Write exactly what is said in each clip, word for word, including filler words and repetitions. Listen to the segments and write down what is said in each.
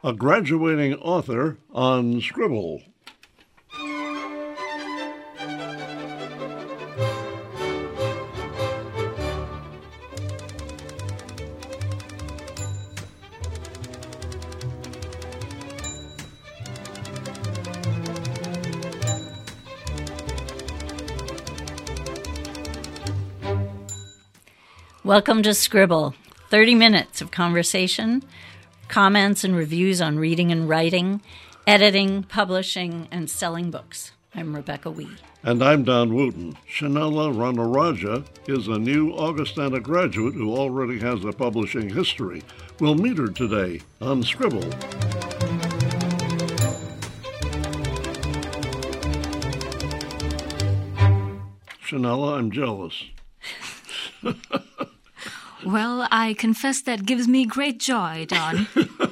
a graduating author on Scribble. Welcome to Scribble, thirty minutes of conversation, comments and reviews on reading and writing, editing, publishing, and selling books. I'm Rebecca Wee. And I'm Don Wooten. Shanella Ranaraja is a new Augustana graduate who already has a publishing history. We'll meet her today on Scribble. Shanella, I'm jealous. Well, I confess that gives me great joy, Don.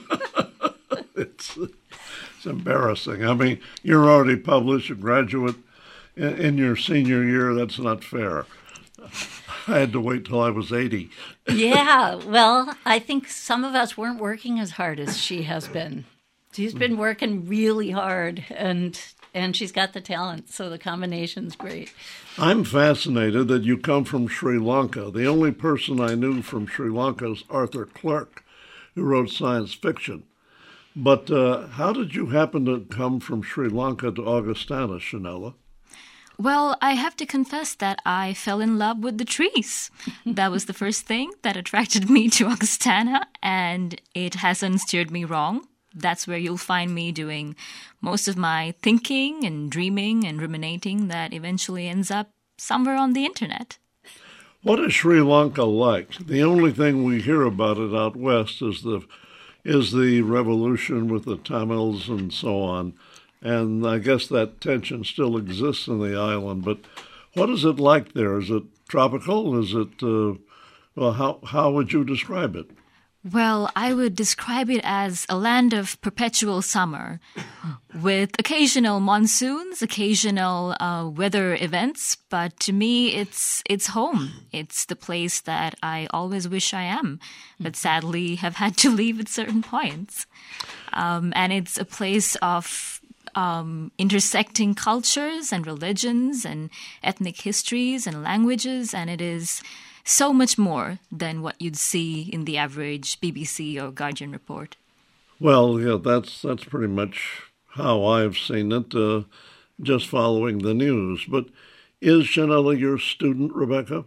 it's, it's embarrassing. I mean, you're already published, a graduate in, in your senior year. That's not fair. I had to wait till I was eighty. Yeah, well, I think some of us weren't working as hard as she has been. She's been working really hard, and and she's got the talent, so the combination's great. I'm fascinated that you come from Sri Lanka. The only person I knew from Sri Lanka is Arthur Clarke, who wrote science fiction. But uh, how did you happen to come from Sri Lanka to Augustana, Shanella? Well, I have to confess that I fell in love with the trees. That was the first thing that attracted me to Augustana, and it hasn't steered me wrong. That's where you'll find me doing most of my thinking and dreaming and ruminating that eventually ends up somewhere on the internet. What is Sri Lanka like? The only thing we hear about it out west is the is the revolution with the Tamils and so on. And I guess that tension still exists in the island. But what is it like there? Is it tropical? Is it, uh, well, how, how would you describe it? Well, I would describe it as a land of perpetual summer with occasional monsoons, occasional uh, weather events. But to me, it's it's home. It's the place that I always wish I am, but sadly have had to leave at certain points. Um, and it's a place of um, intersecting cultures and religions and ethnic histories and languages, and it is so much more than what you'd see in the average B B C or Guardian report. Well, yeah, that's that's pretty much how I've seen it, uh, just following the news. But is Shanella your student, Rebecca?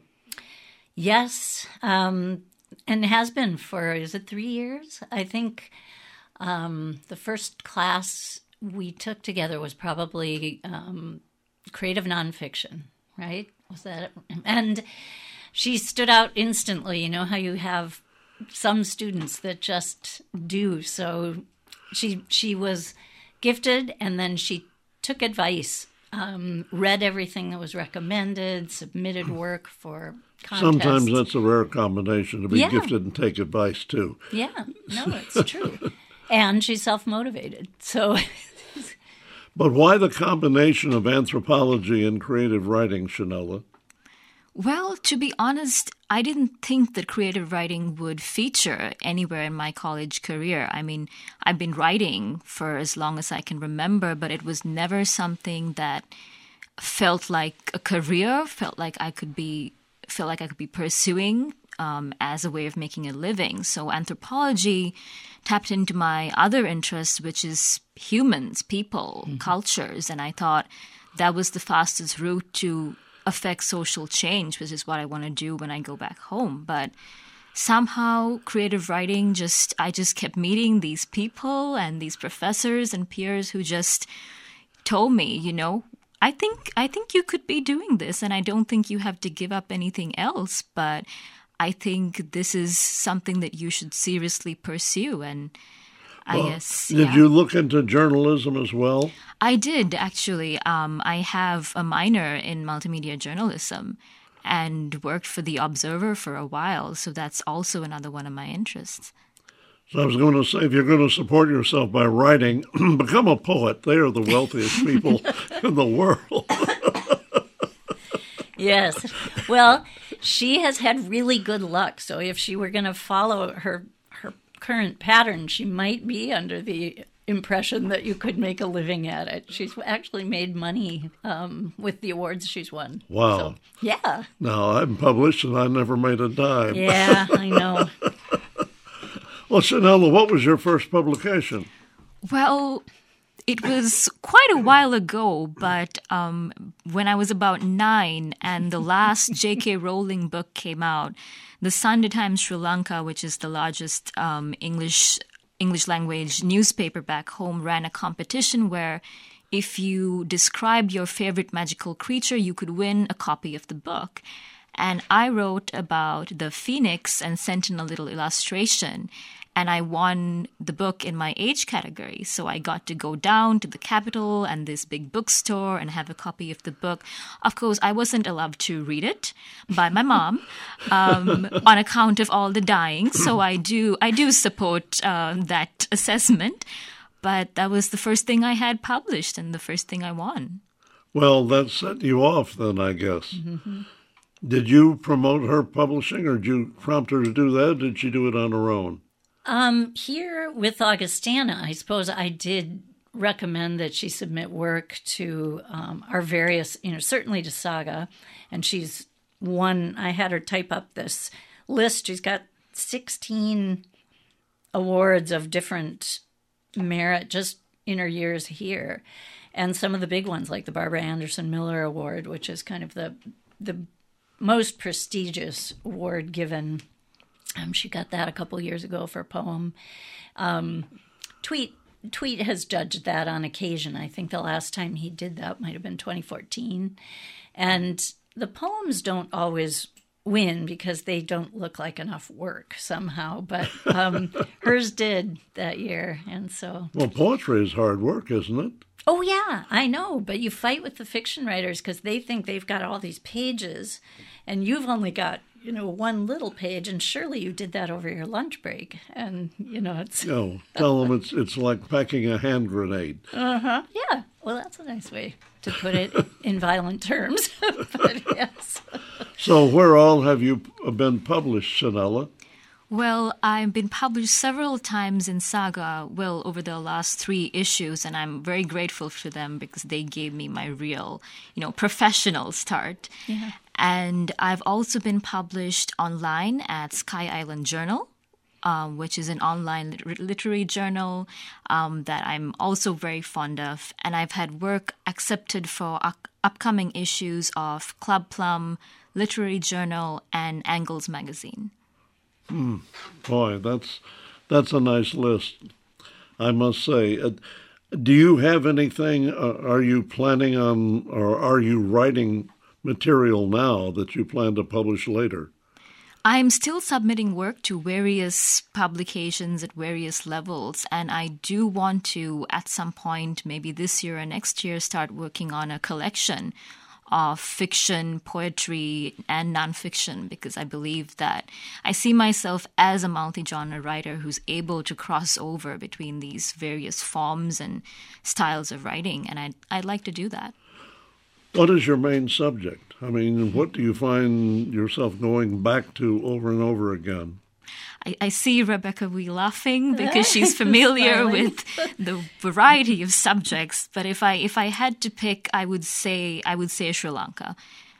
Yes, um, and has been for, is it three years? I think um, the first class we took together was probably um, creative nonfiction, right? Was that it? And she stood out instantly. You know how you have some students that just do. So she she was gifted, and then she took advice, um, read everything that was recommended, submitted work for contests. Sometimes that's a rare combination, to be yeah. gifted and take advice, too. Yeah, no, it's true. And she's self-motivated. So, but why the combination of anthropology and creative writing, Shanella? Well, to be honest, I didn't think that creative writing would feature anywhere in my college career. I mean, I've been writing for as long as I can remember, but it was never something that felt like a career, felt like I could be, felt like I could be pursuing um, as a way of making a living. So anthropology tapped into my other interest, which is humans, people, mm-hmm. cultures, and I thought that was the fastest route to affect social change, which is what I want to do when I go back home. But somehow creative writing just, I just kept meeting these people and these professors and peers who just told me, you know, I think, I think you could be doing this, and I don't think you have to give up anything else, but I think this is something that you should seriously pursue. And I well, guess, did yeah. you look into journalism as well? I did, actually. Um, I have a minor in multimedia journalism and worked for The Observer for a while, so that's also another one of my interests. So I was going to say, if you're going to support yourself by writing, become a poet. They are the wealthiest people in the world. Yes. Well, she has had really good luck, so if she were going to follow her her current pattern, she might be under the impression that you could make a living at it. She's actually made money um, with the awards she's won. Wow. So, yeah. Now, I'm published and I never made a dime. Yeah, I know. Well, Shonella, what was your first publication? Well, it was quite a while ago, but um, when I was about nine and the last J K Rowling book came out, the Sunday Times Sri Lanka, which is the largest um, English English language newspaper back home, ran a competition where if you described your favorite magical creature, you could win a copy of the book. And I wrote about the phoenix and sent in a little illustration. And I won the book in my age category. So I got to go down to the Capitol and this big bookstore and have a copy of the book. Of course, I wasn't allowed to read it by my mom um, on account of all the dying. So I do I do support uh, that assessment. But that was the first thing I had published and the first thing I won. Well, that set you off then, I guess. Mm-hmm. Did you promote her publishing or did you prompt her to do that? Or did she do it on her own? Um, here with Augustana, I suppose I did recommend that she submit work to um, our various, you know, certainly to Saga. And she's won, I had her type up this list. She's got sixteen awards of different merit just in her years here. And some of the big ones, like the Barbara Anderson Miller Award, which is kind of the the most prestigious award given. Um, she got that a couple years ago for a poem. Um, Tweet Tweet has judged that on occasion. I think the last time he did that might have been twenty fourteen. And the poems don't always win because they don't look like enough work somehow. But um, hers did that year. And so... Well, poetry is hard work, isn't it? Oh, yeah, I know. But you fight with the fiction writers because they think they've got all these pages and you've only got, you know, one little page, and surely you did that over your lunch break. And, you know, it's... No, tell them it's it's like packing a hand grenade. Uh-huh. Yeah. Well, that's a nice way to put it in violent terms. But, yes. So where all have you been published, Shonella? Well, I've been published several times in Saga, well, over the last three issues, and I'm very grateful to them because they gave me my real, you know, professional start. Yeah. And I've also been published online at Sky Island Journal, um, which is an online lit- literary journal um, that I'm also very fond of. And I've had work accepted for u- upcoming issues of Club Plum, Literary Journal, and Angles Magazine. Hmm. Boy, that's that's a nice list, I must say. Uh, do you have anything, uh, are you planning on, or are you writing material now that you plan to publish later? I'm still submitting work to various publications at various levels, and I do want to, at some point, maybe this year or next year, start working on a collection of fiction, poetry, and nonfiction, because I believe that I see myself as a multi-genre writer who's able to cross over between these various forms and styles of writing, and I'd, I'd like to do that. What is your main subject? I mean, what do you find yourself going back to over and over again? I, I see Rebecca Wee laughing because she's familiar with the variety of subjects. But if I if I had to pick, I would say I would say Sri Lanka,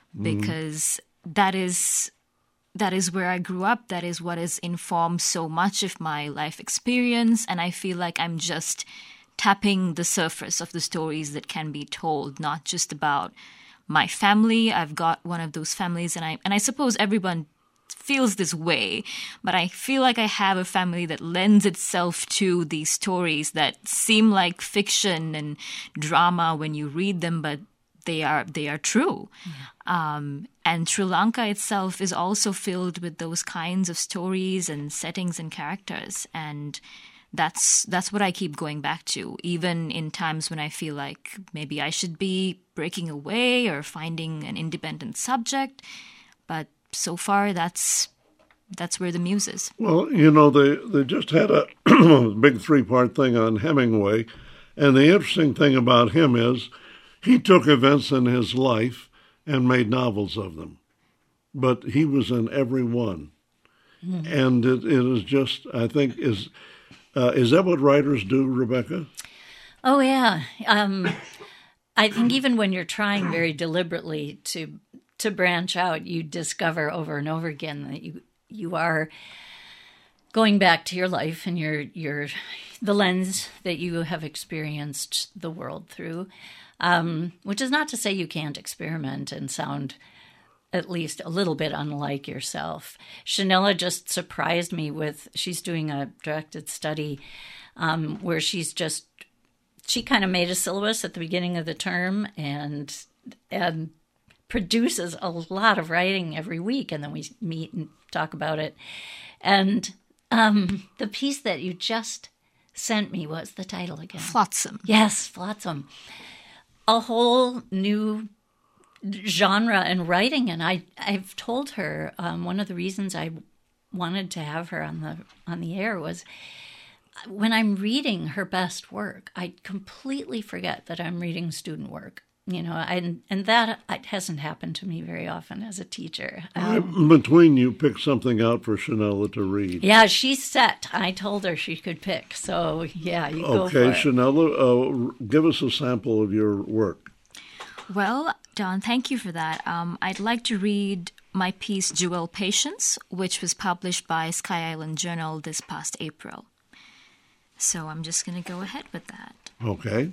because mm. that is that is where I grew up. That is what has informed so much of my life experience, and I feel like I'm just tapping the surface of the stories that can be told, not just about my family. I've got one of those families, and I and I suppose everyone feels this way, but I feel like I have a family that lends itself to these stories that seem like fiction and drama when you read them, but they are they are true. Yeah. Um, and Sri Lanka itself is also filled with those kinds of stories and settings and characters, and that's that's what I keep going back to, even in times when I feel like maybe I should be breaking away or finding an independent subject. But so far, that's that's where the muse is. Well, you know, they, they just had a big three-part thing on Hemingway, and the interesting thing about him is he took events in his life and made novels of them, but he was in every one. mm-hmm. and it, it is just, I think, is uh, is that what writers do, Rebecca? Oh, yeah. Um, I think even when you're trying very deliberately to to branch out, you discover over and over again that you you are going back to your life and your your the lens that you have experienced the world through, um, which is not to say you can't experiment and sound at least a little bit unlike yourself. Shanella just surprised me with, she's doing a directed study um, where she's just, she kind of made a syllabus at the beginning of the term and and produces a lot of writing every week, and then we meet and talk about it. And um, the piece that you just sent me, what's the title again? Flotsam. Yes, Flotsam. A whole new genre in writing, and I I've told her um, one of the reasons I wanted to have her on the on the air was when I'm reading her best work, I completely forget that I'm reading student work. You know, and and that it hasn't happened to me very often as a teacher. Um, Between you, pick something out for Shanella to read. Yeah, she's set. I told her she could pick, so yeah, you go for it. Okay, Shanella, uh, give us a sample of your work. Well, Don, thank you for that. Um, I'd like to read my piece, Jewel Patience, which was published by Sky Island Journal this past April. So I'm just going to go ahead with that. Okay.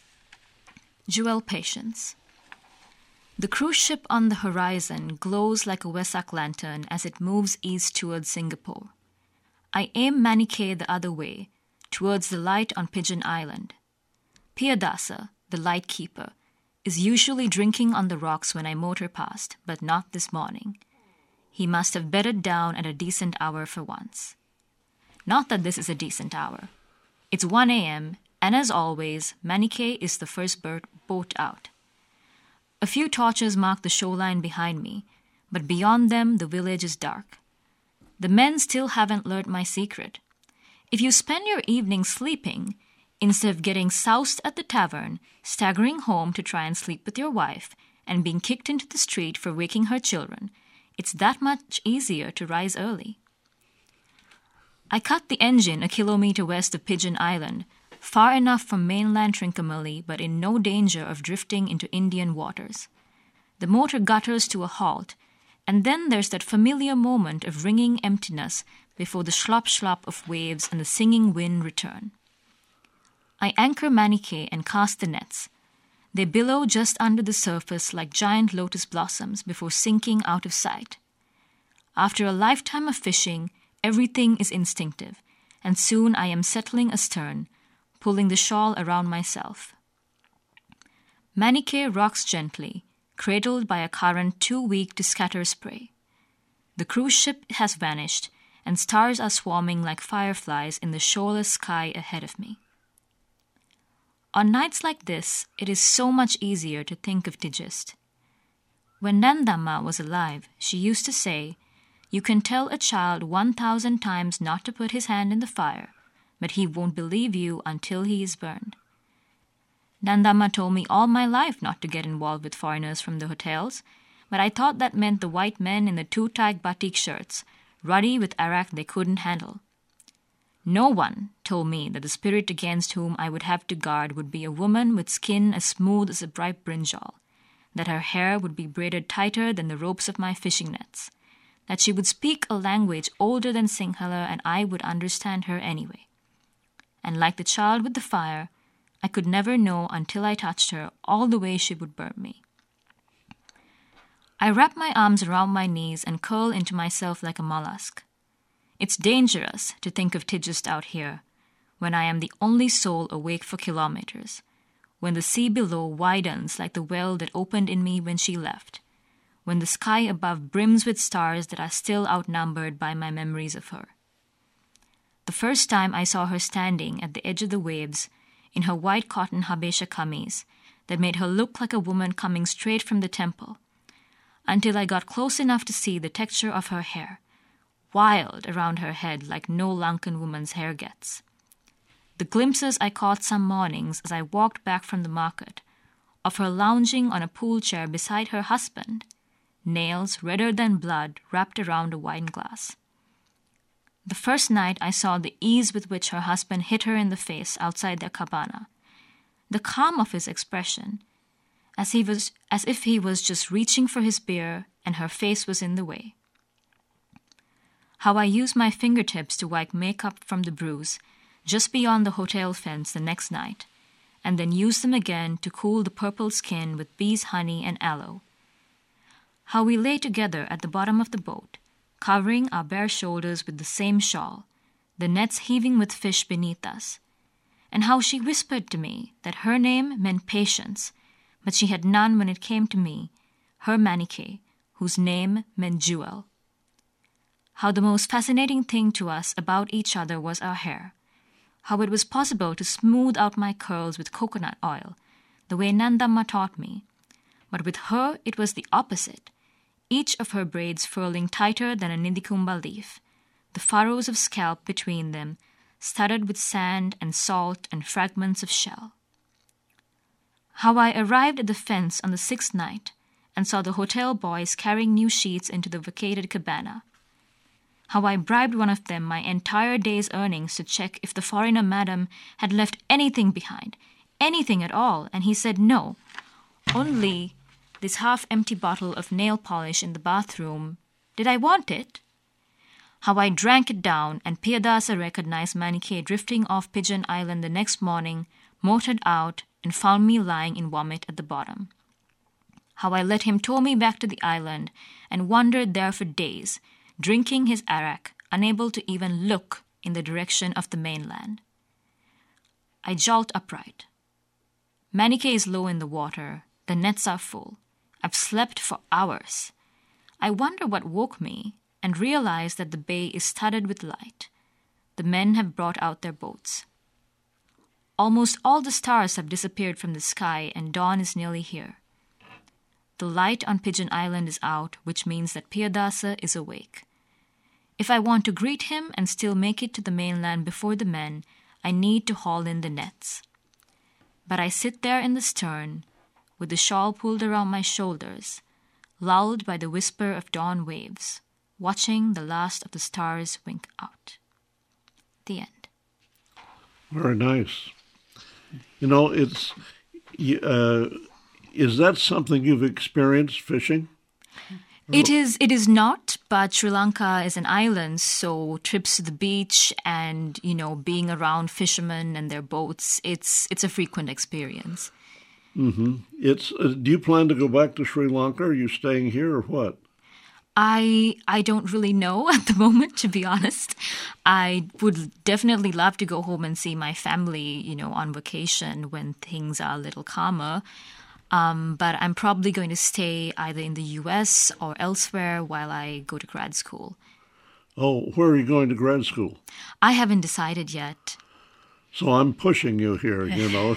Jewel Patience. The cruise ship on the horizon glows like a Wesak lantern as it moves east towards Singapore. I aim Manique the other way, towards the light on Pigeon Island. Piyadasa, the light keeper, is usually drinking on the rocks when I motor past, but not this morning. He must have bedded down at a decent hour for once. Not that this is a decent hour. It's one a.m., and as always, Manique is the first boat out. A few torches mark the shoreline behind me, but beyond them the village is dark. The men still haven't learnt my secret. If you spend your evening sleeping, instead of getting soused at the tavern, staggering home to try and sleep with your wife, and being kicked into the street for waking her children, it's that much easier to rise early. I cut the engine a kilometre west of Pigeon Island, far enough from mainland Trincomalee, but in no danger of drifting into Indian waters. The motor gutters to a halt, and then there's that familiar moment of ringing emptiness before the slop-slop of waves and the singing wind return. I anchor Manique and cast the nets. They billow just under the surface like giant lotus blossoms before sinking out of sight. After a lifetime of fishing, everything is instinctive, and soon I am settling astern, pulling the shawl around myself. Manique rocks gently, cradled by a current too weak to scatter spray. The cruise ship has vanished, and stars are swarming like fireflies in the shoreless sky ahead of me. On nights like this, it is so much easier to think of Tigist. When Nandamma was alive, she used to say, "You can tell a child one thousand times not to put his hand in the fire, but he won't believe you until he is burned." Nandamma told me all my life not to get involved with foreigners from the hotels, but I thought that meant the white men in the two-tight batik shirts, ruddy with arak they couldn't handle. No one told me that the spirit against whom I would have to guard would be a woman with skin as smooth as a bright brinjal, that her hair would be braided tighter than the ropes of my fishing nets, that she would speak a language older than Sinhala and I would understand her anyway. And like the child with the fire, I could never know until I touched her all the way she would burn me. I wrap my arms around my knees and curl into myself like a mollusk. It's dangerous to think of Tigist out here, when I am the only soul awake for kilometers, when the sea below widens like the well that opened in me when she left, when the sky above brims with stars that are still outnumbered by my memories of her. The first time I saw her standing at the edge of the waves in her white cotton Habesha kameez that made her look like a woman coming straight from the temple, until I got close enough to see the texture of her hair, wild around her head like no Lankan woman's hair gets. The glimpses I caught some mornings as I walked back from the market, of her lounging on a pool chair beside her husband, nails redder than blood wrapped around a wine glass. The first night I saw the ease with which her husband hit her in the face outside their cabana, the calm of his expression, as he was as if he was just reaching for his beer and her face was in the way. How I used my fingertips to wipe makeup from the bruise just beyond the hotel fence the next night, and then used them again to cool the purple skin with bees' honey and aloe. How we lay together at the bottom of the boat, covering our bare shoulders with the same shawl, the nets heaving with fish beneath us, and how she whispered to me that her name meant patience, but she had none when it came to me, her Manike, whose name meant jewel. How the most fascinating thing to us about each other was our hair, how it was possible to smooth out my curls with coconut oil, the way Nandamma taught me, but with her it was the opposite, each of her braids furling tighter than a Nindikumba leaf, the furrows of scalp between them studded with sand and salt and fragments of shell. How I arrived at the fence on the sixth night and saw the hotel boys carrying new sheets into the vacated cabana. How I bribed one of them my entire day's earnings to check if the foreigner madam had left anything behind, anything at all, and he said no, only this half-empty bottle of nail polish in the bathroom. Did I want it? How I drank it down, and Piyadasa recognized Manike drifting off Pigeon Island the next morning, motored out, and found me lying in vomit at the bottom. How I let him tow me back to the island, and wandered there for days, drinking his arak, unable to even look in the direction of the mainland. I jolt upright. Manike is low in the water, the nets are full. I've slept for hours. I wonder what woke me, and realize that the bay is studded with light. The men have brought out their boats. Almost all the stars have disappeared from the sky, and dawn is nearly here. The light on Pigeon Island is out, which means that Piyadasa is awake. If I want to greet him and still make it to the mainland before the men, I need to haul in the nets. But I sit there in the stern, with the shawl pulled around my shoulders, lulled by the whisper of dawn waves, watching the last of the stars wink out. The end. Very nice. You know, it's uh, is that something you've experienced, fishing? It is. It is not. But Sri Lanka is an island, so trips to the beach and you know being around fishermen and their boats, it's it's a frequent experience. Mm-hmm. It's. Uh, do you plan to go back to Sri Lanka? Are you staying here or what? I I don't really know at the moment, to be honest. I would definitely love to go home and see my family, you know, on vacation when things are a little calmer. Um, but I'm probably going to stay either in the U S or elsewhere while I go to grad school. Oh, where are you going to grad school? I haven't decided yet. So I'm pushing you here, you know.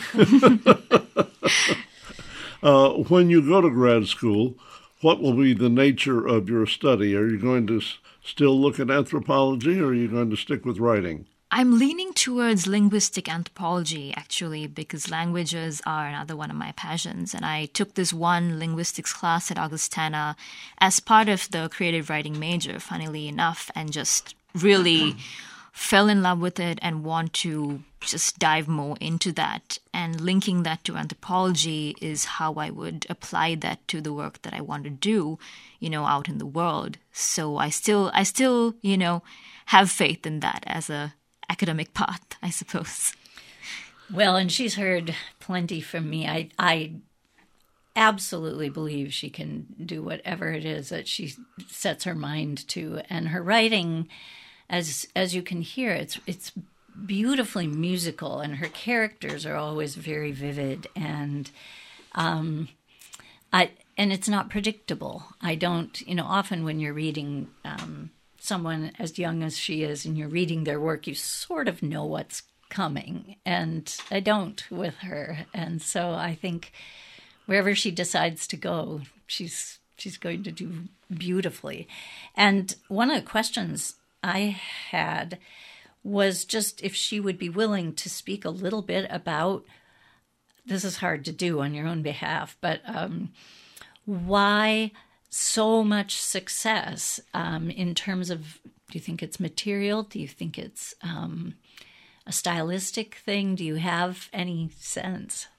uh, when you go to grad school, what will be the nature of your study? Are you going to s- still look at anthropology, or are you going to stick with writing? I'm leaning towards linguistic anthropology, actually, because languages are another one of my passions. And I took this one linguistics class at Augustana as part of the creative writing major, funnily enough, and just really fell in love with it and want to just dive more into that. And linking that to anthropology is how I would apply that to the work that I want to do, you know, out in the world. So I still, I still, you know, have faith in that as a academic path, I suppose. Well, and she's heard plenty from me. I, I absolutely believe she can do whatever it is that she sets her mind to. And her writing, as as you can hear, it's it's beautifully musical, and her characters are always very vivid, and um, I and it's not predictable. I don't, you know, often when you're reading um, someone as young as she is, and you're reading their work, you sort of know what's coming, and I don't with her. And so I think wherever she decides to go, she's she's going to do beautifully. And one of the questions I had was just if she would be willing to speak a little bit about, this is hard to do on your own behalf, but um, why so much success um, in terms of Do you think it's material? Do you think it's um, a stylistic thing? Do you have any sense?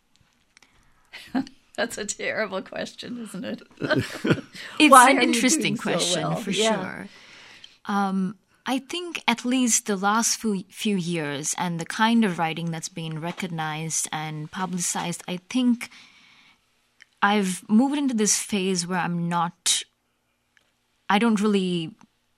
That's a terrible question, isn't it? It's Why an are you interesting doing so question, well? for Yeah. sure. Um, I think at least the last few, few years and the kind of writing that's been recognized and publicized, I think I've moved into this phase where I'm not, I don't really,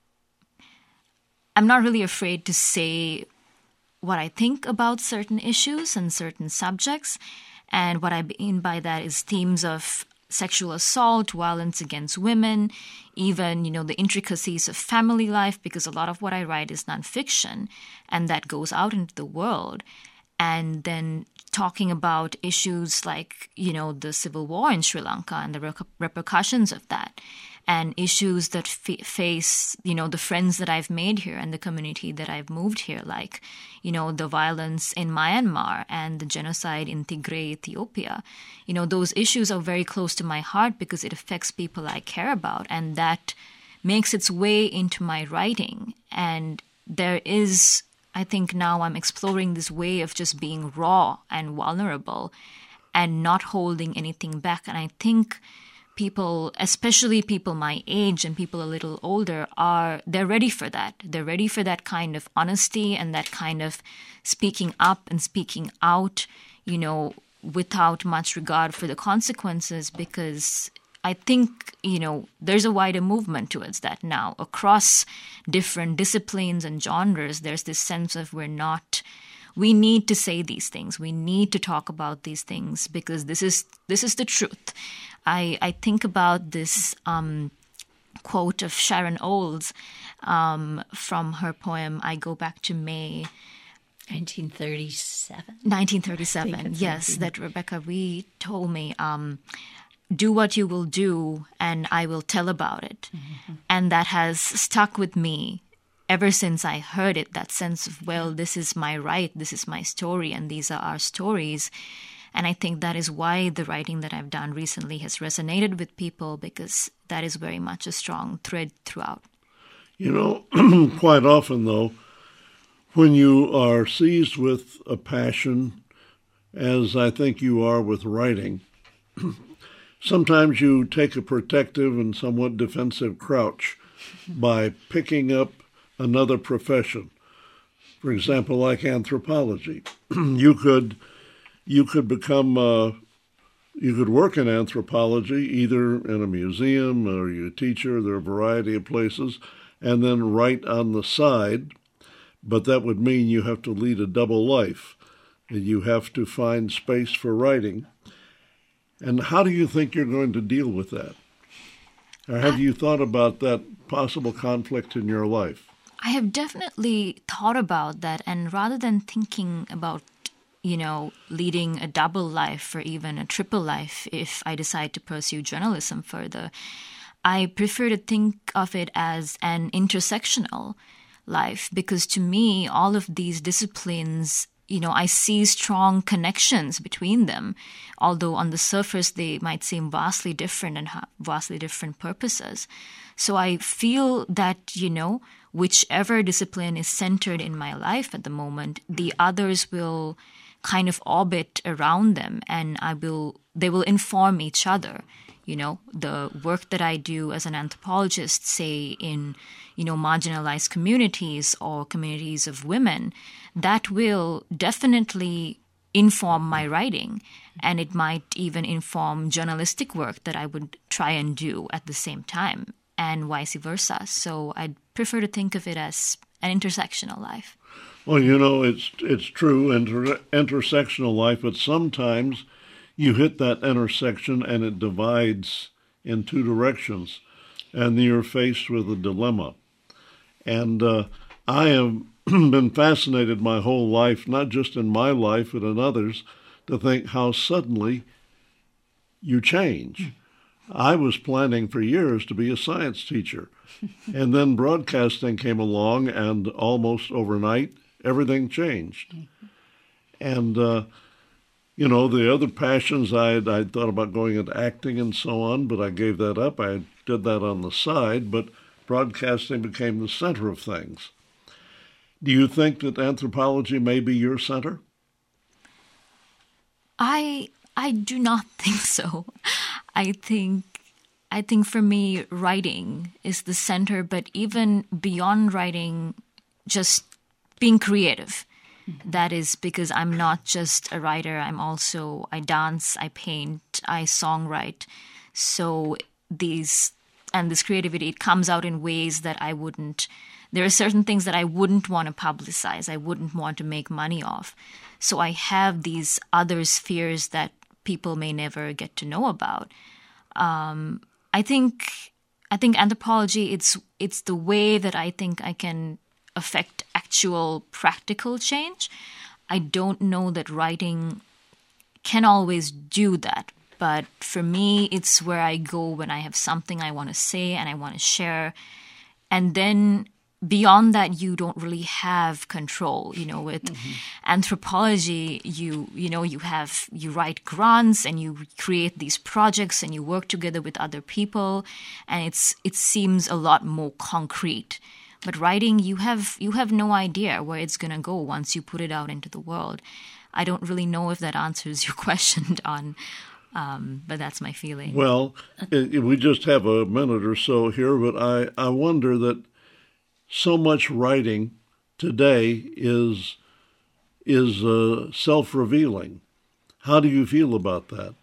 I'm not really afraid to say what I think about certain issues and certain subjects. And what I mean by that is themes of sexual assault, violence against women, even, you know, the intricacies of family life, because a lot of what I write is nonfiction, and that goes out into the world. And then talking about issues like, you know, the civil war in Sri Lanka and the re- repercussions of that, and issues that f- face, you know, the friends that I've made here and the community that I've moved here, like, you know, the violence in Myanmar and the genocide in Tigray, Ethiopia. You know, those issues are very close to my heart because it affects people I care about, and that makes its way into my writing. And there is, I think now I'm exploring this way of just being raw and vulnerable and not holding anything back. And I think people, especially people my age and people a little older, are, they're ready for that. They're ready for that kind of honesty and that kind of speaking up and speaking out, you know, without much regard for the consequences, because I think, you know, there's a wider movement towards that now. Across different disciplines and genres, there's this sense of we're not, we need to say these things. We need to talk about these things because this is this is the truth. I, I think about this um, quote of Sharon Olds um, from her poem, I Go Back to May. nineteen thirty-seven nineteen thirty-seven, yes, nineteen that Rebecca Reed told me, um, do what you will do and I will tell about it. Mm-hmm. And that has stuck with me ever since I heard it, that sense of, well, this is my right, this is my story, and these are our stories. And I think that is why the writing that I've done recently has resonated with people, because that is very much a strong thread throughout. You know, quite often, though, when you are seized with a passion, as I think you are with writing, sometimes you take a protective and somewhat defensive crouch by picking up another profession. For example, like anthropology. you could you could become uh, you could work in anthropology either in a museum or you're a teacher. There are a variety of places, and then write on the side. But that would mean you have to lead a double life, and you have to find space for writing. And how do you think you're going to deal with that? Or have you thought about that possible conflict in your life? I have definitely thought about that. And rather than thinking about, you know, leading a double life or even a triple life if I decide to pursue journalism further, I prefer to think of it as an intersectional life, because to me, all of these disciplines, you know, I see strong connections between them, although on the surface they might seem vastly different and have vastly different purposes. So I feel that, you know, whichever discipline is centered in my life at the moment, the others will kind of orbit around them, and I will, they will inform each other. You know, the work that I do as an anthropologist, say in, you know, marginalized communities or communities of women, that will definitely inform my writing. And it might even inform journalistic work that I would try and do at the same time, and vice versa. So I'd prefer to think of it as an intersectional life. Well, you know, it's it's true, inter- intersectional life, but sometimes you hit that intersection and it divides in two directions, and you're faced with a dilemma. And uh, I have been fascinated my whole life, not just in my life, but in others, to think how suddenly you change. I was planning for years to be a science teacher, and then broadcasting came along, and almost overnight, everything changed. And, uh, you know, the other passions, I'd, I'd thought about going into acting and so on, but I gave that up. I did that on the side. But broadcasting became the center of things. Do you think that anthropology may be your center? I I do not think so. I think I think for me, writing is the center, but even beyond writing, just being creative. Mm-hmm. That is because I'm not just a writer. I'm also, I dance, I paint, I songwrite. So these, and this creativity, it comes out in ways that I wouldn't, there are certain things that I wouldn't want to publicize. I wouldn't want to make money off. So I have these other spheres that people may never get to know about. Um, I think I think anthropology, it's it's the way that I think I can affect actual practical change. I don't know that writing can always do that, but for me, it's where I go when I have something I want to say and I want to share. And then beyond that, you don't really have control. You know, with mm-hmm. anthropology, you you know you have you write grants and you create these projects and you work together with other people, and it's it seems a lot more concrete. But writing, you have you have no idea where it's gonna go once you put it out into the world. I don't really know if that answers your question, Don, um, but that's my feeling. Well, it, we just have a minute or so here, but I I wonder that. So much writing today is is uh, self-revealing. How do you feel about that?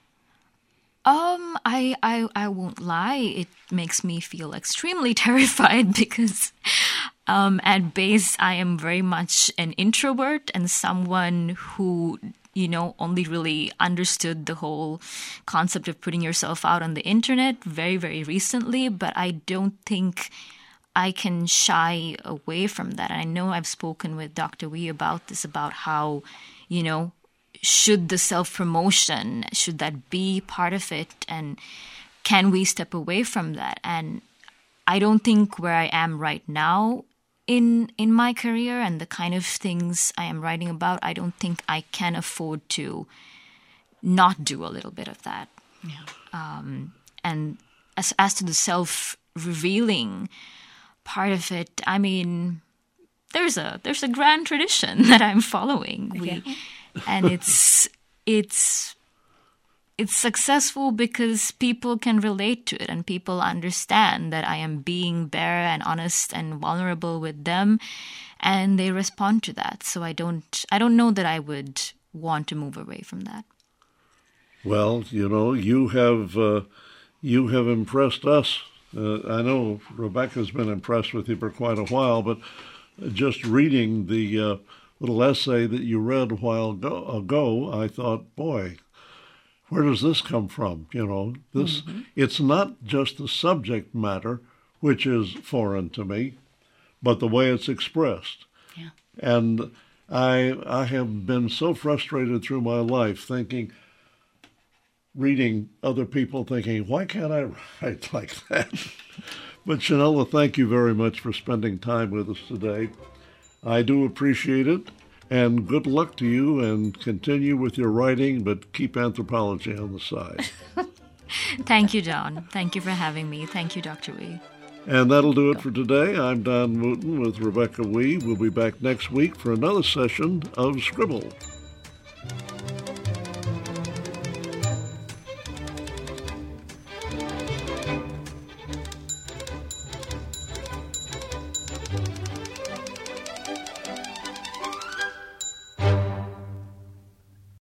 Um, I, I I won't lie. It makes me feel extremely terrified because, um, at base, I am very much an introvert and someone who, you know, only really understood the whole concept of putting yourself out on the internet very, very recently. But I don't think I can shy away from that. And I know I've spoken with Doctor Wee about this, about how, you know, should the self-promotion, should that be part of it? And can we step away from that? And I don't think where I am right now in in my career and the kind of things I am writing about, I don't think I can afford to not do a little bit of that. Yeah. Um, and as as to the self-revealing part of it, I mean, there's a there's a grand tradition that I'm following. Okay. We, and it's it's it's successful because people can relate to it and people understand that I am being bare and honest and vulnerable with them, and they respond to that. So I don't I don't know that I would want to move away from that. Well, you know, you have uh, you have impressed us. Uh, I know Rebecca's been impressed with you for quite a while, but just reading the uh, little essay that you read a while ago, ago, I thought, boy, where does this come from? You know, this mm-hmm. It's not just the subject matter, which is foreign to me, but the way it's expressed. Yeah. And I I have been so frustrated through my life thinking, reading other people thinking, why can't I write like that? But Shanella, thank you very much for spending time with us today. I do appreciate it, and good luck to you, and continue with your writing, but keep anthropology on the side. Thank you, Don. Thank you for having me. Thank you, Doctor Wee. And that'll do it for today. I'm Don Wooten with Rebecca Wee. We'll be back next week for another session of Scribble.